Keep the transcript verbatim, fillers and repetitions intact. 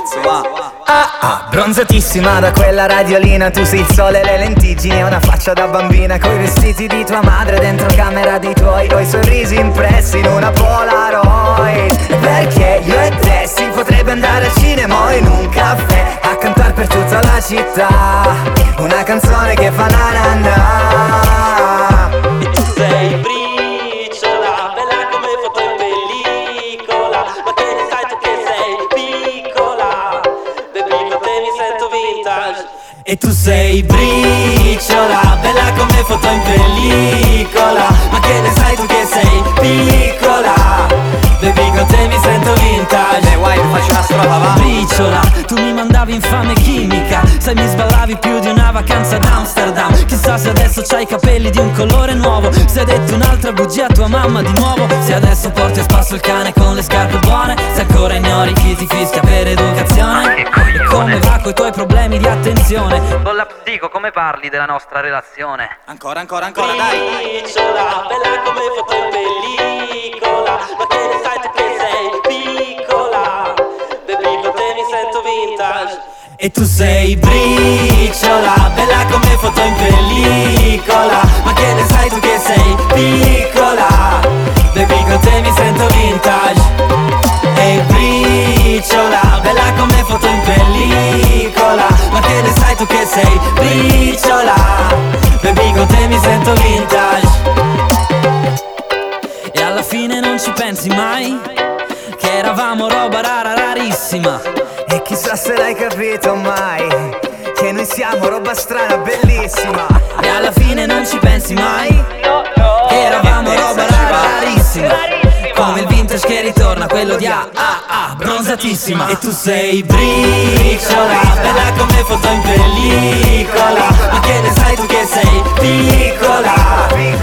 pezzo, va. Ah ah, bronzatissima da quella radiolina. Tu sei il sole e le lentiggini e una faccia da bambina, coi vestiti di tua madre dentro camera dei tuoi, coi sorrisi impressi in una Polaroid. Perché io e te si potrebbe andare al cinema o in un caffè a cantare per tutta la città una canzone che fa na na na. E tu sei briciola, bella come foto in pellicola, ma che ne sai tu che sei piccola, baby con te mi sento vintage. E tu sei briciola, bella come foto in pellicola, ma che ne sai tu che sei piccola, baby con te mi sento vintage. E vai, faccio una strofa, va. Briciola, tu mi mandavi infame chimica, sai mi sballavi più di una vacanza ad Amsterdam. Chissà se adesso c'hai i capelli di un colore nuovo, se hai detto un'altra bugia a tua mamma di nuovo, se adesso porti a spasso il cane con le scarpe buone, se ancora ignori chi ti fischia per educazione. E come va coi tuoi problemi di attenzione? Bolla dico, come parli della nostra relazione? Ancora, ancora, ancora, dai. Briciola, bella come foto in pellicola, ma che ne sai tu che sei piccola, baby con te mi sento vintage. E tu sei briciola, bella come foto in pellicola, ma che ne sai tu che sei piccola, baby con te mi sento vintage. E briciola, bella come foto in pellicola, ma che ne sai tu che sei briciola, baby con te mi sento vintage. E alla fine non ci pensi mai che eravamo roba rara rarissima. E chissà se l'hai capito mai che noi siamo roba strana bellissima. E alla fine non ci pensi mai che eravamo roba rara rarissima, come il vintage che ritorna, quello di A A A, bronzatissima. E tu sei briciola, bella come foto in pellicola, ma che ne sai tu che sei piccola,